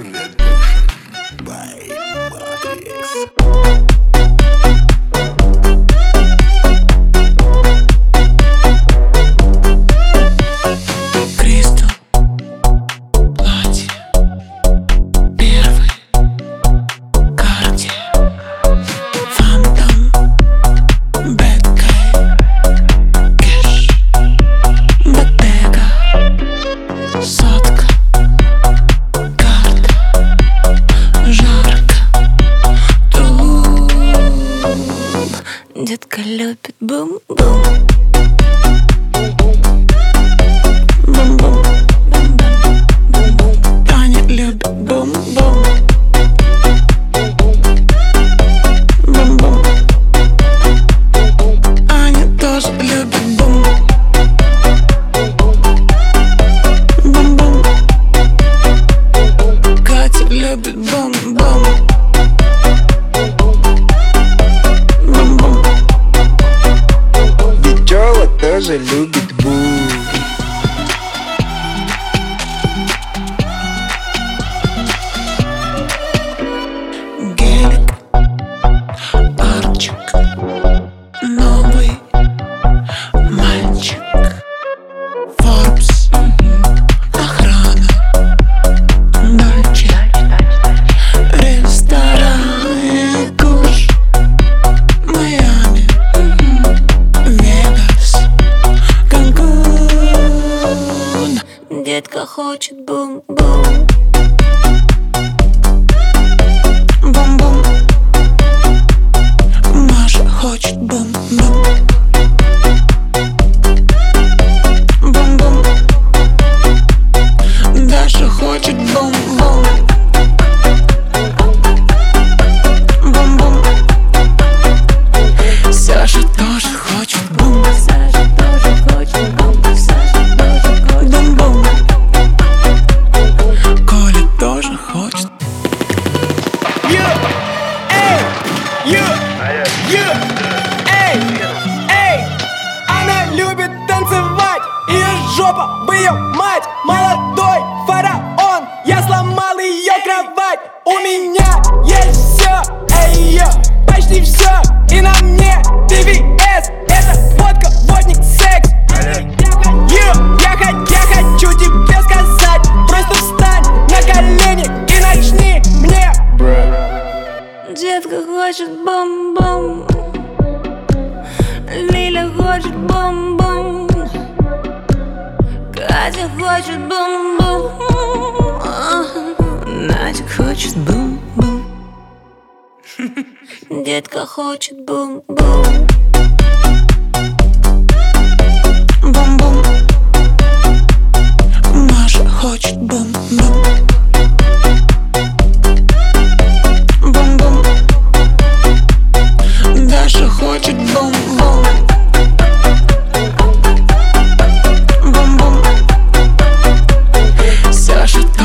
Детка любит бум-бум. Бум-бум. Таня любит бум-бум. Бум-бум. Аня тоже любит бум. Бум-бум. Катя любит бум-бум. Пчела тоже любит бум. Гелик, Арчик, новый мальчик, Форбс, охрана, Дольче, рестораны, Куш, Майами, Вегас, Канкун. Детка хочет бум-бум. Бум-бум. Маша хочет бум-бум. Бум-бум. Даша хочет бум-бум. Бум-бум. Саша тоже хочет бум. Саша тоже хочет бум. Саша тоже хочет бум-бум. Коля тоже хочет. Она любит танцевать, ее жопа бы ее мать. Молодой фараон, я сломал ее кровать. У меня есть все, почти все. И на мне TVS, это водка, водник, секс. Я хочу тебе сказать, просто встань на колени и начни мне. Детка хочет бум-бум. Лиля хочет бум-бум. Катя хочет бум-бум. Надя хочет бум-бум. Детка хочет бум-бум. Бум-бум. Маша хочет бум-бум. Бум-бум. Даша хочет бум-бум. Бум-бум. Саша